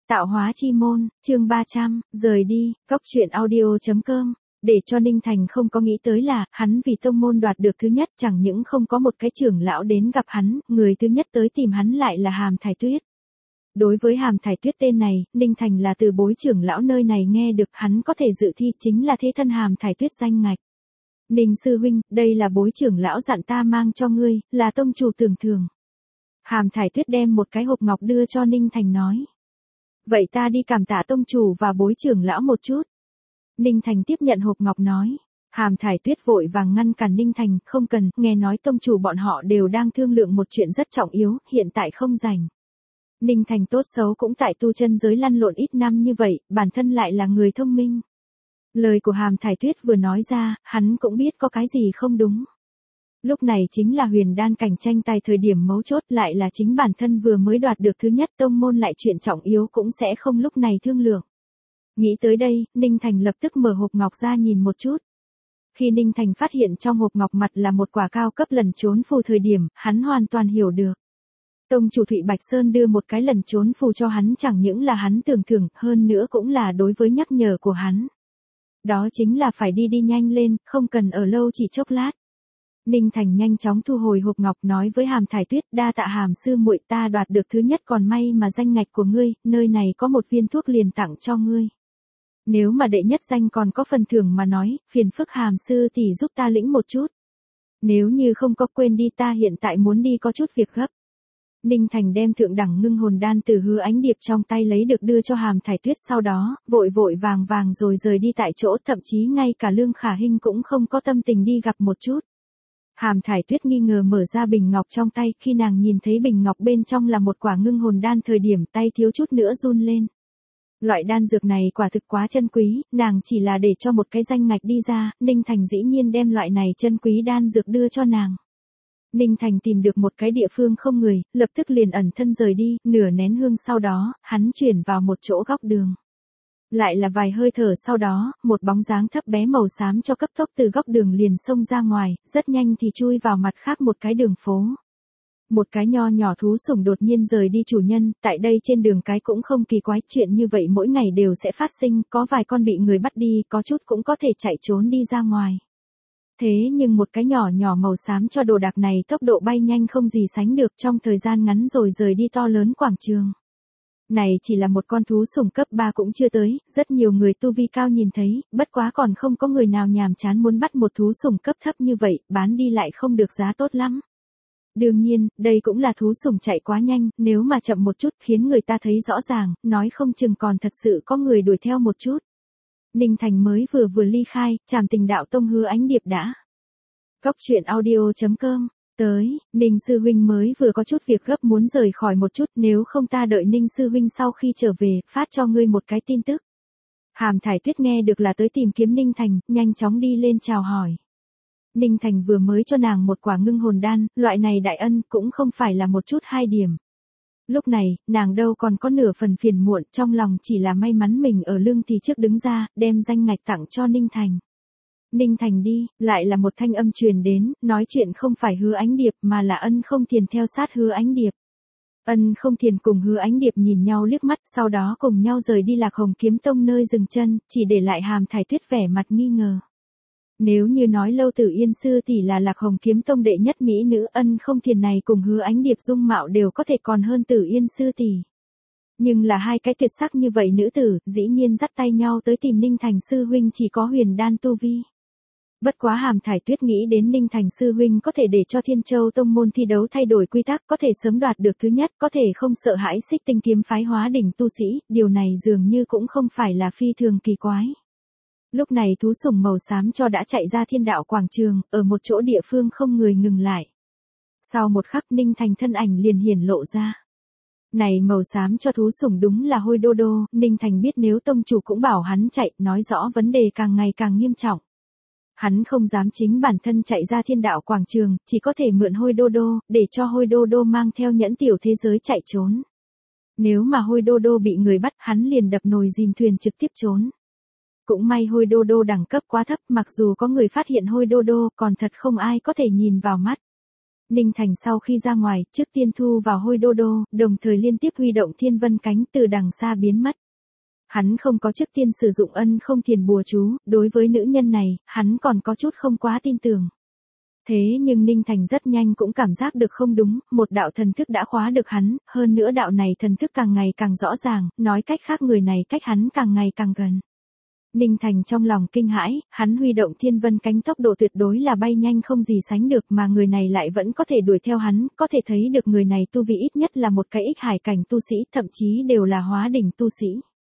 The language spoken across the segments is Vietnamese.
Tạo hóa chi môn, chương 300, rời đi, góc truyện audio.com. Để cho Ninh Thành không có nghĩ tới là, hắn vì tông môn đoạt được thứ nhất, chẳng những không có một cái trưởng lão đến gặp hắn, người thứ nhất tới tìm hắn lại là Hàm Thải Tuyết. Đối với Hàm Thải Tuyết tên này, Ninh Thành là từ bối trưởng lão nơi này nghe được hắn có thể dự thi chính là thế thân Hàm Thải Tuyết danh ngạch. Ninh sư huynh, đây là bối trưởng lão dặn ta mang cho ngươi, là tông chủ tưởng thưởng. Hàm Thải Tuyết đem một cái hộp ngọc đưa cho Ninh Thành nói. Vậy ta đi cảm tạ tông chủ và bối trưởng lão một chút. Ninh Thành tiếp nhận hộp ngọc nói. Hàm Thải Tuyết vội vàng ngăn cản Ninh Thành, không cần, nghe nói tông chủ bọn họ đều đang thương lượng một chuyện rất trọng yếu, hiện tại không rảnh. Ninh Thành tốt xấu cũng tại tu chân giới lăn lộn ít năm như vậy, bản thân lại là người thông minh. Lời của Hàm Thải Tuyết vừa nói ra, hắn cũng biết có cái gì không đúng. Lúc này chính là huyền đan cảnh tranh tài thời điểm mấu chốt, lại là chính bản thân vừa mới đoạt được thứ nhất, tông môn lại chuyện trọng yếu cũng sẽ không lúc này thương lượng. Nghĩ tới đây, Ninh Thành lập tức mở hộp ngọc ra nhìn một chút. Khi Ninh Thành phát hiện trong hộp ngọc mặt là một quả cao cấp lần trốn phù thời điểm, hắn hoàn toàn hiểu được. Tông chủ Thụy Bạch Sơn đưa một cái lần trốn phù cho hắn chẳng những là hắn tưởng thưởng, hơn nữa cũng là đối với nhắc nhở của hắn. Đó chính là phải đi nhanh lên, không cần ở lâu chỉ chốc lát. Ninh Thành nhanh chóng thu hồi hộp ngọc nói với Hàm Thải Tuyết, đa tạ Hàm sư muội, ta đoạt được thứ nhất còn may mà danh ngạch của ngươi, nơi này có một viên thuốc liền tặng cho ngươi. Nếu mà đệ nhất danh còn có phần thưởng mà nói, phiền phức Hàm sư tỷ giúp ta lĩnh một chút. Nếu như không có quên đi, ta hiện tại muốn đi có chút việc gấp. Ninh Thành đem thượng đẳng ngưng hồn đan từ Hứa Ánh Điệp trong tay lấy được đưa cho Hàm Thải Tuyết, sau đó, vội vàng rồi rời đi tại chỗ, thậm chí ngay cả Lương Khả Hinh cũng không có tâm tình đi gặp một chút. Hàm Thải Tuyết nghi ngờ mở ra bình ngọc trong tay, khi nàng nhìn thấy bình ngọc bên trong là một quả ngưng hồn đan thời điểm tay thiếu chút nữa run lên. Loại đan dược này quả thực quá chân quý, nàng chỉ là để cho một cái danh ngạch đi ra, Ninh Thành dĩ nhiên đem loại này chân quý đan dược đưa cho nàng. Ninh Thành tìm được một cái địa phương không người, lập tức liền ẩn thân rời đi, nửa nén hương sau đó, hắn chuyển vào một chỗ góc đường. Lại là vài hơi thở sau đó, một bóng dáng thấp bé màu xám cho cấp tốc từ góc đường liền xông ra ngoài, rất nhanh thì chui vào mặt khác một cái đường phố. Một cái nho nhỏ thú sủng đột nhiên rời đi chủ nhân, tại đây trên đường cái cũng không kỳ quái, chuyện như vậy mỗi ngày đều sẽ phát sinh, có vài con bị người bắt đi, có chút cũng có thể chạy trốn đi ra ngoài. Thế nhưng một cái nhỏ màu xám cho đồ đạc này tốc độ bay nhanh không gì sánh được, trong thời gian ngắn rồi rời đi to lớn quảng trường. Này chỉ là một con thú sủng cấp 3 cũng chưa tới, rất nhiều người tu vi cao nhìn thấy, bất quá còn không có người nào nhàm chán muốn bắt một thú sủng cấp thấp như vậy, bán đi lại không được giá tốt lắm. Đương nhiên, đây cũng là thú sủng chạy quá nhanh, nếu mà chậm một chút khiến người ta thấy rõ ràng, nói không chừng còn thật sự có người đuổi theo một chút. Ninh Thành mới vừa ly khai, Trảm Tình Đạo Tông Hứa Ánh Điệp đã. Góc truyện audio.com. Tới, Ninh sư huynh mới vừa có chút việc gấp muốn rời khỏi một chút, nếu không ta đợi Ninh sư huynh sau khi trở về, phát cho ngươi một cái tin tức. Hàm Thải Tuyết nghe được là tới tìm kiếm Ninh Thành, nhanh chóng đi lên chào hỏi. Ninh Thành vừa mới cho nàng một quả ngưng hồn đan, loại này đại ân cũng không phải là một chút hai điểm. Lúc này, nàng đâu còn có nửa phần phiền muộn, trong lòng chỉ là may mắn mình ở lương thì trước đứng ra, đem danh ngạch tặng cho Ninh Thành. Ninh Thành đi, lại là một thanh âm truyền đến, nói chuyện không phải Hứa Ánh Điệp mà là Ân Không Thiền theo sát Hứa Ánh Điệp. Ân Không Thiền cùng Hứa Ánh Điệp nhìn nhau liếc mắt, sau đó cùng nhau rời đi Lạc Hồng Kiếm Tông nơi dừng chân, chỉ để lại Hàm Thải Tuyết vẻ mặt nghi ngờ. Nếu như nói Lâu Tử Yên sư tỷ là Lạc Hồng Kiếm Tông đệ nhất mỹ nữ, Ân Không Thiền này cùng Hứa Ánh Điệp dung mạo đều có thể còn hơn Tử Yên sư tỷ. Nhưng là hai cái tuyệt sắc như vậy nữ tử, dĩ nhiên dắt tay nhau tới tìm Ninh Thành sư huynh chỉ có huyền đan tu vi. Bất quá Hàm Thải Tuyết nghĩ đến Ninh Thành sư huynh có thể để cho Thiên Châu Tông môn thi đấu thay đổi quy tắc, có thể sớm đoạt được thứ nhất, có thể không sợ hãi Xích Tinh kiếm phái hóa đỉnh tu sĩ, điều này dường như cũng không phải là phi thường kỳ quái. Lúc này thú sủng màu xám cho đã chạy ra Thiên Đạo quảng trường, ở một chỗ địa phương không người ngừng lại. Sau một khắc Ninh Thành thân ảnh liền hiển lộ ra. Này màu xám cho thú sủng đúng là Hôi Đô Đô, Ninh Thành biết nếu tông chủ cũng bảo hắn chạy, nói rõ vấn đề càng ngày càng nghiêm trọng. Hắn không dám chính bản thân chạy ra Thiên Đạo quảng trường, chỉ có thể mượn Hôi Đô Đô, để cho Hôi Đô Đô mang theo nhẫn tiểu thế giới chạy trốn. Nếu mà Hôi Đô Đô bị người bắt, hắn liền đập nồi dìm thuyền trực tiếp trốn. Cũng may Hôi Đô Đô đẳng cấp quá thấp, mặc dù có người phát hiện Hôi Đô Đô, còn thật không ai có thể nhìn vào mắt. Ninh Thành sau khi ra ngoài, trước tiên thu vào hôi đô đô, đồng thời liên tiếp huy động thiên vân cánh từ đằng xa biến mất. Hắn không có trước tiên sử dụng ân không thiền bùa chú, đối với nữ nhân này, hắn còn có chút không quá tin tưởng. Thế nhưng Ninh Thành rất nhanh cũng cảm giác được không đúng, một đạo thần thức đã khóa được hắn, hơn nữa đạo này thần thức càng ngày càng rõ ràng, nói cách khác người này cách hắn càng ngày càng gần. Ninh Thành trong lòng kinh hãi, hắn huy động thiên vân cánh tốc độ tuyệt đối là bay nhanh không gì sánh được mà người này lại vẫn có thể đuổi theo hắn, có thể thấy được người này tu vi ít nhất là một cái ích hải cảnh tu sĩ, thậm chí đều là hóa đỉnh tu sĩ.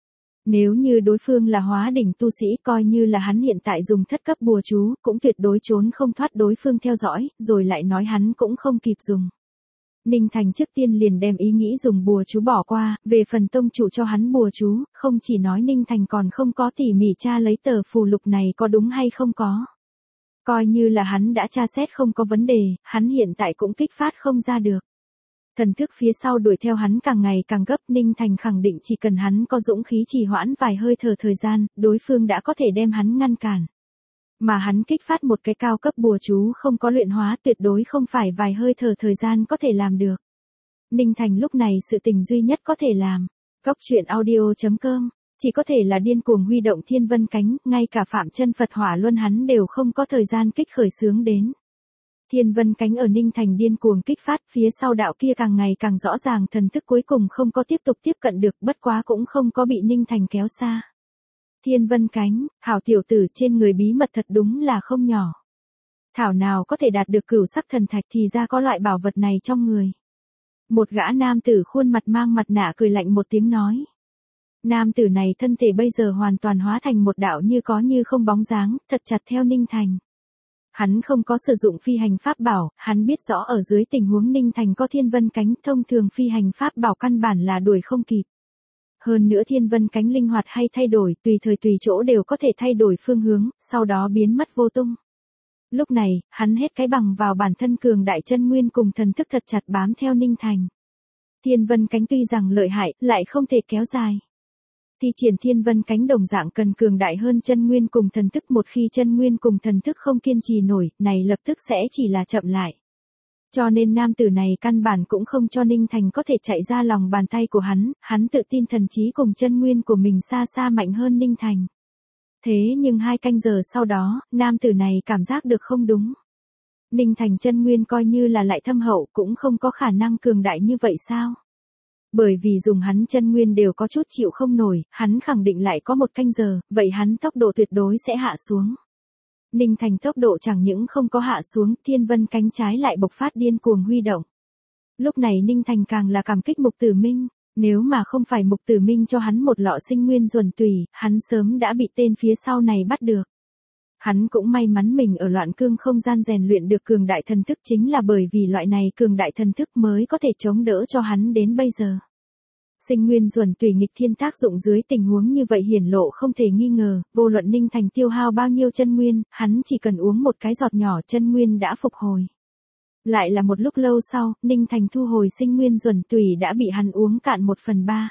Nếu như đối phương là hóa đỉnh tu sĩ coi như là hắn hiện tại dùng thất cấp bùa chú, cũng tuyệt đối trốn không thoát đối phương theo dõi, rồi lại nói hắn cũng không kịp dùng. Ninh Thành trước tiên liền đem ý nghĩ dùng bùa chú bỏ qua, về phần tông chủ cho hắn bùa chú, không chỉ nói Ninh Thành còn không có tỉ mỉ tra lấy tờ phù lục này có đúng hay không có. Coi như là hắn đã tra xét không có vấn đề, hắn hiện tại cũng kích phát không ra được. Thần thức phía sau đuổi theo hắn càng ngày càng gấp, Ninh Thành khẳng định chỉ cần hắn có dũng khí trì hoãn vài hơi thở thời gian, đối phương đã có thể đem hắn ngăn cản. Mà hắn kích phát một cái cao cấp bùa chú không có luyện hóa tuyệt đối không phải vài hơi thở thời gian có thể làm được. Ninh Thành lúc này sự tình duy nhất có thể làm. Góc truyện audio.com, chỉ có thể là điên cuồng huy động thiên vân cánh, ngay cả Phạm Chân Phật Hỏa Luân hắn đều không có thời gian kích khởi xướng đến. Thiên vân cánh ở Ninh Thành điên cuồng kích phát, phía sau đạo kia càng ngày càng rõ ràng thần thức cuối cùng không có tiếp tục tiếp cận được, bất quá cũng không có bị Ninh Thành kéo xa. Thiên vân cánh, hảo tiểu tử trên người bí mật thật đúng là không nhỏ. Thảo nào có thể đạt được cửu sắc thần thạch thì ra có loại bảo vật này trong người. Một gã nam tử khuôn mặt mang mặt nạ cười lạnh một tiếng nói. Nam tử này thân thể bây giờ hoàn toàn hóa thành một đạo như có như không bóng dáng, thật chặt theo Ninh Thành. Hắn không có sử dụng phi hành pháp bảo, hắn biết rõ ở dưới tình huống Ninh Thành có thiên vân cánh, thông thường phi hành pháp bảo căn bản là đuổi không kịp. Hơn nữa thiên vân cánh linh hoạt hay thay đổi, tùy thời tùy chỗ đều có thể thay đổi phương hướng, sau đó biến mất vô tung. Lúc này, hắn hết cái bằng vào bản thân cường đại chân nguyên cùng thần thức thật chặt bám theo Ninh Thành. Thiên vân cánh tuy rằng lợi hại, lại không thể kéo dài. Thi triển thiên vân cánh đồng dạng cần cường đại hơn chân nguyên cùng thần thức, một khi chân nguyên cùng thần thức không kiên trì nổi, này lập tức sẽ chỉ là chậm lại. Cho nên nam tử này căn bản cũng không cho Ninh Thành có thể chạy ra lòng bàn tay của hắn tự tin thần trí cùng chân nguyên của mình xa xa mạnh hơn Ninh Thành. Thế nhưng 2 canh giờ sau đó, nam tử này cảm giác được không đúng. Ninh Thành chân nguyên coi như là lại thâm hậu cũng không có khả năng cường đại như vậy sao? Bởi vì dùng hắn chân nguyên đều có chút chịu không nổi, hắn khẳng định lại có 1 canh giờ, vậy hắn tốc độ tuyệt đối sẽ hạ xuống. Ninh Thành tốc độ chẳng những không có hạ xuống, thiên vân cánh trái lại bộc phát điên cuồng huy động. Lúc này Ninh Thành càng là cảm kích Mục Tử Minh, nếu mà không phải Mục Tử Minh cho hắn một lọ sinh nguyên duẩn tùy, hắn sớm đã bị tên phía sau này bắt được. Hắn cũng may mắn mình ở loạn cương không gian rèn luyện được cường đại thần thức, chính là bởi vì loại này cường đại thần thức mới có thể chống đỡ cho hắn đến bây giờ. Sinh nguyên duẩn tùy nghịch thiên tác dụng dưới tình huống như vậy hiển lộ không thể nghi ngờ, vô luận Ninh Thành tiêu hao bao nhiêu chân nguyên, hắn chỉ cần uống một cái giọt nhỏ chân nguyên đã phục hồi. Lại là một lúc lâu sau, Ninh Thành thu hồi sinh nguyên duẩn tùy đã bị hắn uống cạn 1/3.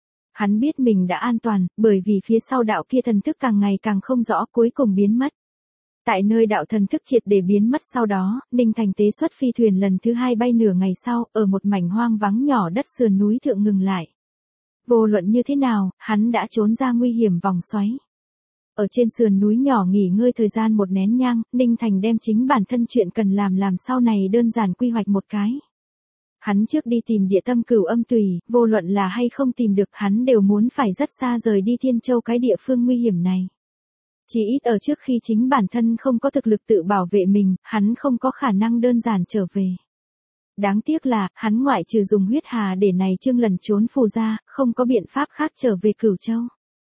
Hắn biết mình đã an toàn, bởi vì phía sau đạo kia thần thức càng ngày càng không rõ, cuối cùng biến mất. Tại nơi đạo thần thức triệt để biến mất sau đó, Ninh Thành tế xuất phi thuyền lần thứ 2 bay nửa ngày sau, ở một mảnh hoang vắng nhỏ đất sườn núi thượng ngừng lại. Vô luận như thế nào, hắn đã trốn ra nguy hiểm vòng xoáy. Ở trên sườn núi nhỏ nghỉ ngơi thời gian 1 nén nhang, Ninh Thành đem chính bản thân chuyện cần làm sau này đơn giản quy hoạch một cái. Hắn trước đi tìm địa tâm cửu âm tùy, vô luận là hay không tìm được hắn đều muốn phải rất xa rời đi Thiên Châu cái địa phương nguy hiểm này. Chỉ ít ở trước khi chính bản thân không có thực lực tự bảo vệ mình, hắn không có khả năng đơn giản trở về. Đáng tiếc là, hắn ngoại trừ dùng huyết hà để này chương lần trốn phù ra, không có biện pháp khác trở về Cửu Châu.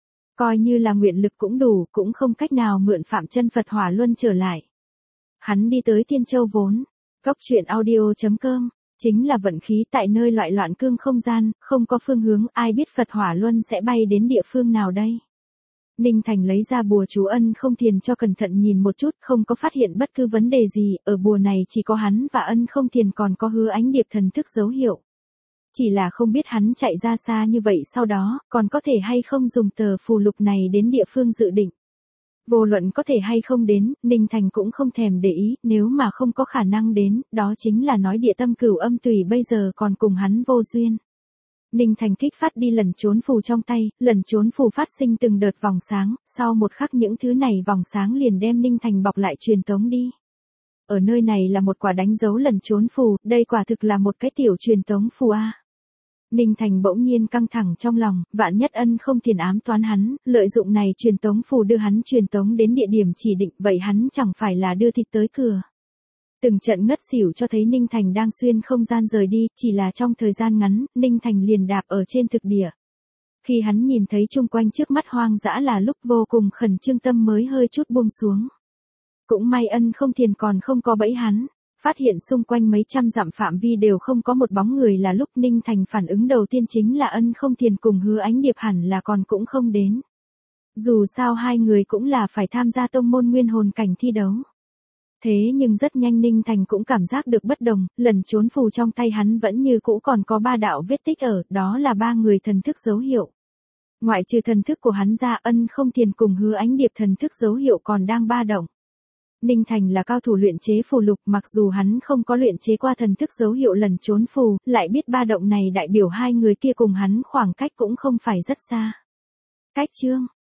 Coi như là nguyện lực cũng đủ, cũng không cách nào mượn Phạm Chân Phật Hỏa Luân trở lại. Hắn đi tới Thiên Châu vốn. Góc truyện audio.com, chính là vận khí tại nơi loại loạn cương không gian, không có phương hướng, ai biết Phật Hỏa Luân sẽ bay đến địa phương nào đây. Ninh Thành lấy ra bùa chú ân không thiền cho cẩn thận nhìn một chút, không có phát hiện bất cứ vấn đề gì, ở bùa này chỉ có hắn và ân không thiền còn có Hứa Ánh Điệp thần thức dấu hiệu. Chỉ là không biết hắn chạy ra xa như vậy sau đó, còn có thể hay không dùng tờ phù lục này đến địa phương dự định. Vô luận có thể hay không đến, Ninh Thành cũng không thèm để ý, nếu mà không có khả năng đến, đó chính là nói địa tâm cửu âm tùy bây giờ còn cùng hắn vô duyên. Ninh Thành kích phát đi lần trốn phù trong tay, lần trốn phù phát sinh từng đợt vòng sáng, sau một khắc những thứ này vòng sáng liền đem Ninh Thành bọc lại truyền tống đi. Ở nơi này là một quả đánh dấu lần trốn phù, đây quả thực là một cái tiểu truyền tống phù a. Ninh Thành bỗng nhiên căng thẳng trong lòng, vạn nhất Ân không thiền ám toán hắn, lợi dụng này truyền tống phù đưa hắn truyền tống đến địa điểm chỉ định, vậy hắn chẳng phải là đưa thịt tới cửa. Từng trận ngất xỉu cho thấy Ninh Thành đang xuyên không gian rời đi, chỉ là trong thời gian ngắn, Ninh Thành liền đạp ở trên thực địa. Khi hắn nhìn thấy chung quanh trước mắt hoang dã là lúc vô cùng khẩn trương, tâm mới hơi chút buông xuống. Cũng may Ân không thiền còn không có bẫy hắn. Phát hiện xung quanh mấy trăm dặm phạm vi đều không có một bóng người là lúc Ninh Thành phản ứng đầu tiên chính là Ân không thiền cùng Hứa Ánh Điệp hẳn là còn cũng không đến. Dù sao hai người cũng là phải tham gia tông môn nguyên hồn cảnh thi đấu. Thế nhưng rất nhanh Ninh Thành cũng cảm giác được bất đồng, lần trốn phù trong tay hắn vẫn như cũ còn có 3 đạo vết tích ở, đó là 3 người thần thức dấu hiệu. Ngoại trừ thần thức của hắn ra, Ân không thiền cùng Hứa Ánh Điệp thần thức dấu hiệu còn đang ba động. Ninh Thành là cao thủ luyện chế phù lục, mặc dù hắn không có luyện chế qua thần thức dấu hiệu lần trốn phù, lại biết ba động này đại biểu hai người kia cùng hắn khoảng cách cũng không phải rất xa. Cách chương